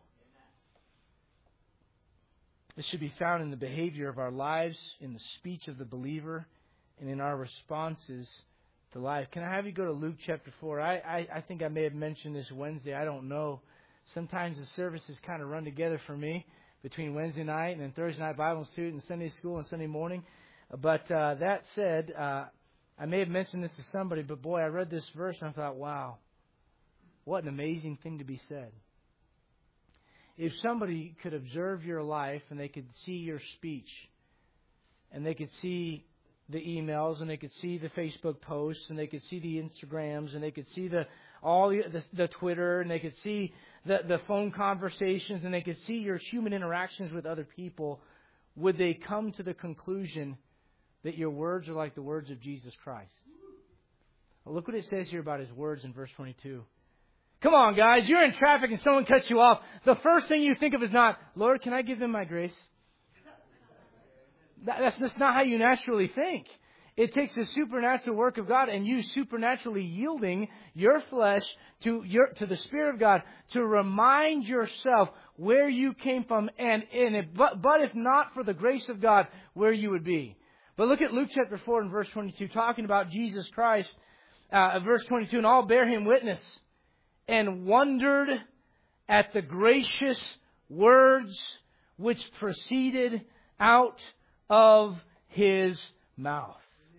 This should be found in the behavior of our lives, in the speech of the believer, and in our responses to life. Can I have you go to Luke chapter four? I, I, I think I may have mentioned this Wednesday. I don't know. sometimes the services kind of run together for me between Wednesday night and then Thursday night Bible Institute and Sunday school and Sunday morning. But uh, that said, uh, I may have mentioned this to somebody, but boy, I read this verse and I thought, wow, what an amazing thing to be said. If somebody could observe your life and they could see your speech and they could see the emails and they could see the Facebook posts and they could see the Instagrams and they could see the all the, the, the Twitter and they could see the, the phone conversations and they could see your human interactions with other people, would they come to the conclusion that your words are like the words of Jesus Christ? Well, look what it says here about His words in verse twenty-two. Come on, guys, you're in traffic and someone cuts you off. The first thing you think of is not, Lord, can I give them my grace? That, that's just not how you naturally think. It takes the supernatural work of God and you supernaturally yielding your flesh to your to the Spirit of God to remind yourself where you came from and, and if, but, but if not for the grace of God, where you would be. But look at Luke chapter four and verse twenty-two, talking about Jesus Christ. Uh, verse twenty-two, and all bear Him witness, and wondered at the gracious words which proceeded out of His mouth.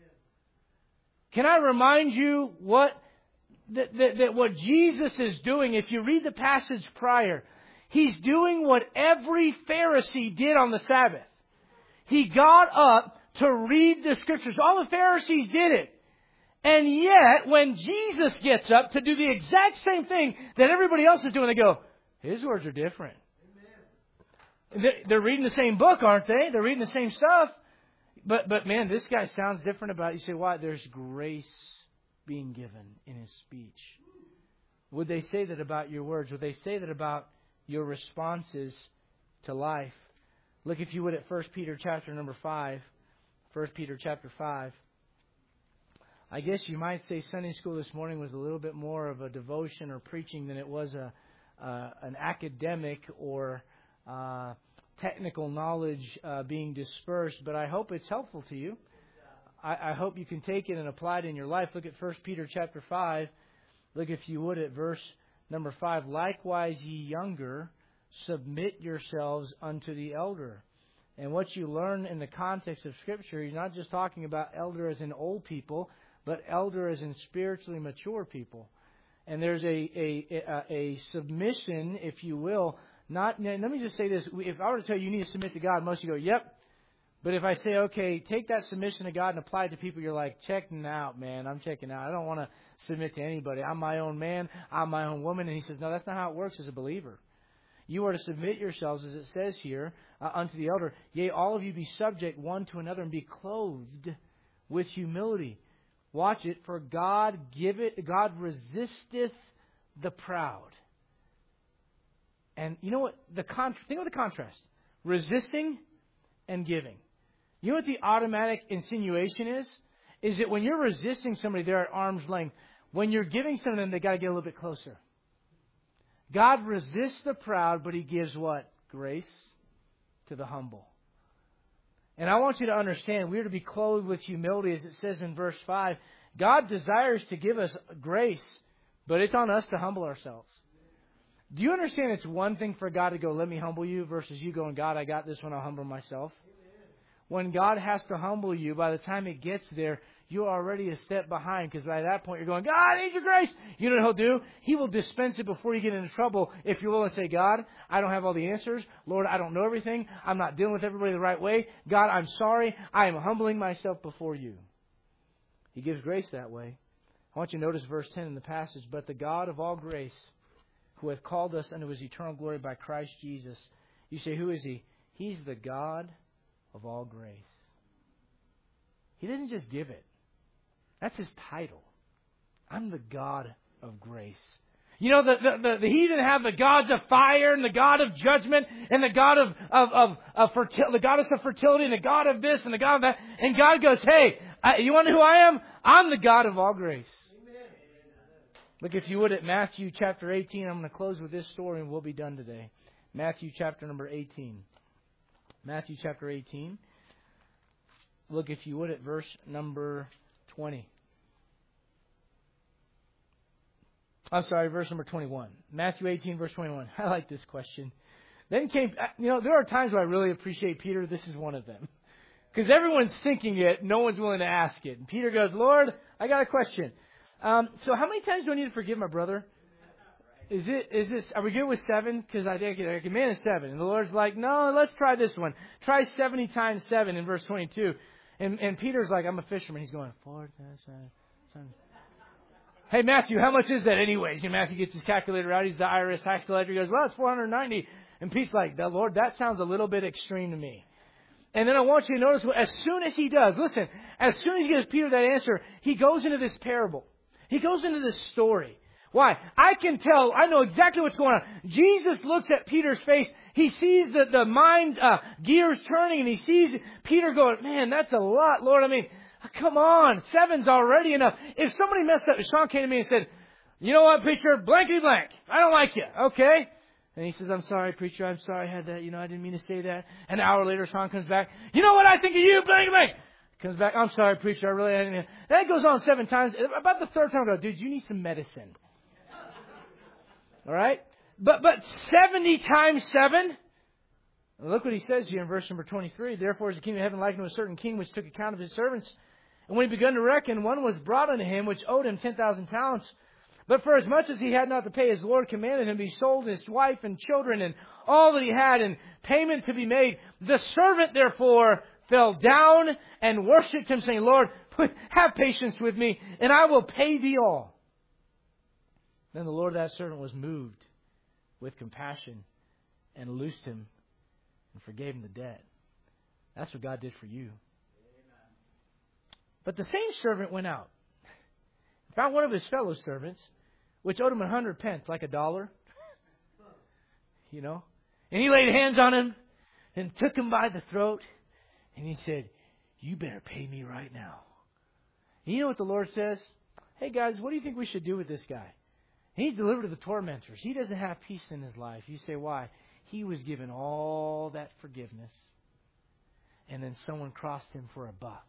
Can I remind you what that, that, that what Jesus is doing? If you read the passage prior, He's doing what every Pharisee did on the Sabbath. He got up to read the Scriptures. All the Pharisees did it. And yet, when Jesus gets up to do the exact same thing that everybody else is doing, they go, His words are different. Amen. They're reading the same book, aren't they? They're reading the same stuff. But, but man, this guy sounds different about it. You say, why? There's grace being given in his speech. Would they say that about your words? Would they say that about your responses to life? Look, if you would, at First Peter chapter number five. First Peter chapter five. I guess you might say Sunday school this morning was a little bit more of a devotion or preaching than it was a uh, an academic or uh, technical knowledge uh, being dispersed. But I hope it's helpful to you. I, I hope you can take it and apply it in your life. Look at First Peter chapter five. Look, if you would, at verse number five. Likewise, ye younger, submit yourselves unto the elder. And what you learn in the context of Scripture, he's not just talking about elder as in old people, but elder as in spiritually mature people. And there's a a, a, a submission, if you will. Not. Let me just say this. If I were to tell you you need to submit to God, most of you go, yep. But if I say, okay, take that submission to God and apply it to people, you're like, checking out, man. I'm checking out. I don't want to submit to anybody. I'm my own man. I'm my own woman. And he says, no, that's not how it works as a believer. You are to submit yourselves, as it says here, uh, unto the elder. Yea, all of you be subject one to another and be clothed with humility. Watch it, for God giveth, God resisteth the proud. And you know what? The con- think of the contrast. Resisting and giving. You know what the automatic insinuation is? Is that when you're resisting somebody, they're at arm's length. When you're giving something, they got to get a little bit closer. God resists the proud, but He gives what? Grace to the humble. And I want you to understand, we are to be clothed with humility, as it says in verse five. God desires to give us grace, but it's on us to humble ourselves. Do you understand it's one thing for God to go, let me humble you, versus you going, God, I got this one, I'll humble myself? When God has to humble you, by the time it gets there, you're already a step behind, because by that point you're going, God, I need your grace. You know what He'll do? He will dispense it before you get into trouble if you're willing to say, God, I don't have all the answers. Lord, I don't know everything. I'm not dealing with everybody the right way. God, I'm sorry. I am humbling myself before you. He gives grace that way. I want you to notice verse ten in the passage. But the God of all grace, who hath called us unto His eternal glory by Christ Jesus. You say, who is He? He's the God of all grace. He doesn't just give it. That's His title. I'm the God of grace. You know, the, the, the, the heathen have the gods of fire and the God of judgment and the God of, of, of, of fertility, the goddess of fertility and the God of this and the God of that. And God goes, hey, uh, you want to know who I am? I'm the God of all grace. Amen. Look, if you would, at Matthew chapter eighteen. I'm going to close with this story and we'll be done today. Matthew chapter number eighteen. Matthew chapter eighteen. Look, if you would, at verse number twenty. I'm sorry, verse number twenty-one. Matthew eighteen, verse twenty-one. I like this question. Then came, you know, there are times where I really appreciate Peter. This is one of them. Because everyone's thinking it, no one's willing to ask it. And Peter goes, Lord, I got a question. Um, so how many times do I need to forgive my brother? Is it, is this, are we good with seven? Because I think I can manage seven. And the Lord's like, no, let's try this one. Try seventy times seven in verse twenty-two. And, and Peter's like, I'm a fisherman. He's going, four, seven, seven. Hey, Matthew, how much is that anyways? And Matthew gets his calculator out. He's the I R S tax collector. He goes, well, it's four hundred ninety. And Pete's like, Lord, that sounds a little bit extreme to me. And then I want you to notice, as soon as he does, listen, as soon as he gives Peter that answer, he goes into this parable. He goes into this story. Why? I can tell, I know exactly what's going on. Jesus looks at Peter's face. He sees the, the mind uh, gears turning, and he sees Peter going, man, that's a lot, Lord. I mean, come on, seven's already enough. If somebody messed up, if Sean came to me and said, you know what, preacher, blankety blank, I don't like you. Okay. And he says, I'm sorry, preacher, I'm sorry I had that, you know, I didn't mean to say that. An hour later, Sean comes back, you know what I think of you, blank, blank. Comes back, I'm sorry, preacher, I really didn't. That goes on seven times. About the third time, I go, dude, you need some medicine. All right? But, but seventy times seven, look what he says here in verse number twenty-three. Therefore is the kingdom of heaven likened to a certain king which took account of his servants. And when he begun to reckon, one was brought unto him which owed him ten thousand talents. But for as much as he had not to pay, his Lord commanded him to be sold, his wife and children, and all that he had, and payment to be made. The servant, therefore, fell down and worshipped him, saying, Lord, have patience with me, and I will pay thee all. Then the Lord of that servant was moved with compassion and loosed him and forgave him the debt. That's what God did for you. Amen. But the same servant went out, found one of his fellow servants, which owed him a hundred pence, like a dollar. You know? And he laid hands on him and took him by the throat. And he said, you better pay me right now. And you know what the Lord says? Hey guys, what do you think we should do with this guy? He's delivered to the tormentors. He doesn't have peace in his life. You say, why? He was given all that forgiveness. And then someone crossed him for a buck.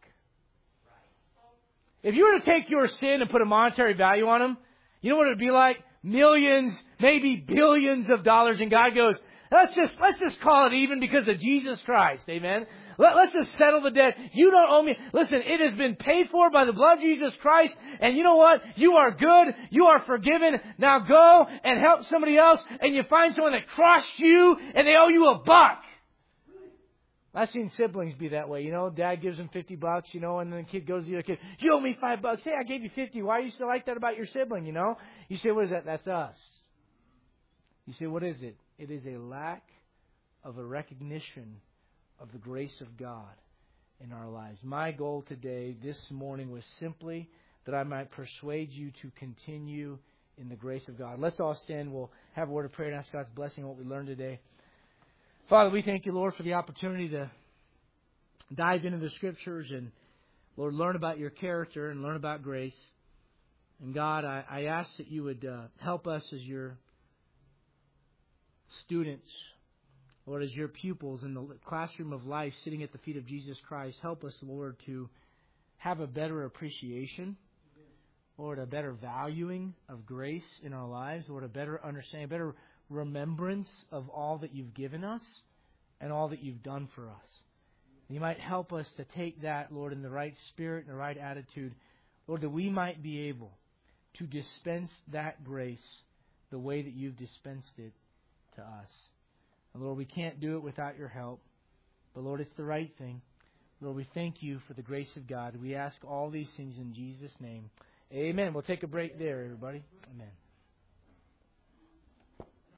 If you were to take your sin and put a monetary value on him, you know what it would be like? Millions, maybe billions of dollars. And God goes, let's just, let's just call it even because of Jesus Christ. Amen. Let, let's just settle the debt. You don't owe me. Listen, it has been paid for by the blood of Jesus Christ. And you know what? You are good. You are forgiven. Now go and help somebody else. And you find someone that crossed you and they owe you a buck. I've seen siblings be that way. You know, dad gives them fifty bucks, you know, and then the kid goes to the other kid, you owe me five bucks. Hey, I gave you fifty. Why are you still like that about your sibling, you know? You say, what is that? That's us. You say, what is it? It is a lack of a recognition of the grace of God in our lives. My goal today, this morning, was simply that I might persuade you to continue in the grace of God. Let's all stand. We'll have a word of prayer and ask God's blessing on what we learned today. Father, we thank you, Lord, for the opportunity to dive into the Scriptures and, Lord, learn about your character and learn about grace. And God, I, I ask that you would uh, help us as your students, Lord, as your pupils in the classroom of life sitting at the feet of Jesus Christ. Help us, Lord, to have a better appreciation, Lord, a better valuing of grace in our lives, Lord, a better understanding, a better remembrance of all that you've given us and all that you've done for us. You might help us to take that, Lord, in the right spirit and the right attitude, Lord, that we might be able to dispense that grace the way that you've dispensed it to us. And Lord, we can't do it without your help, but Lord, it's the right thing. Lord, we thank you for the grace of God. We ask all these things in Jesus' name. Amen. We'll take a break there, everybody. Amen.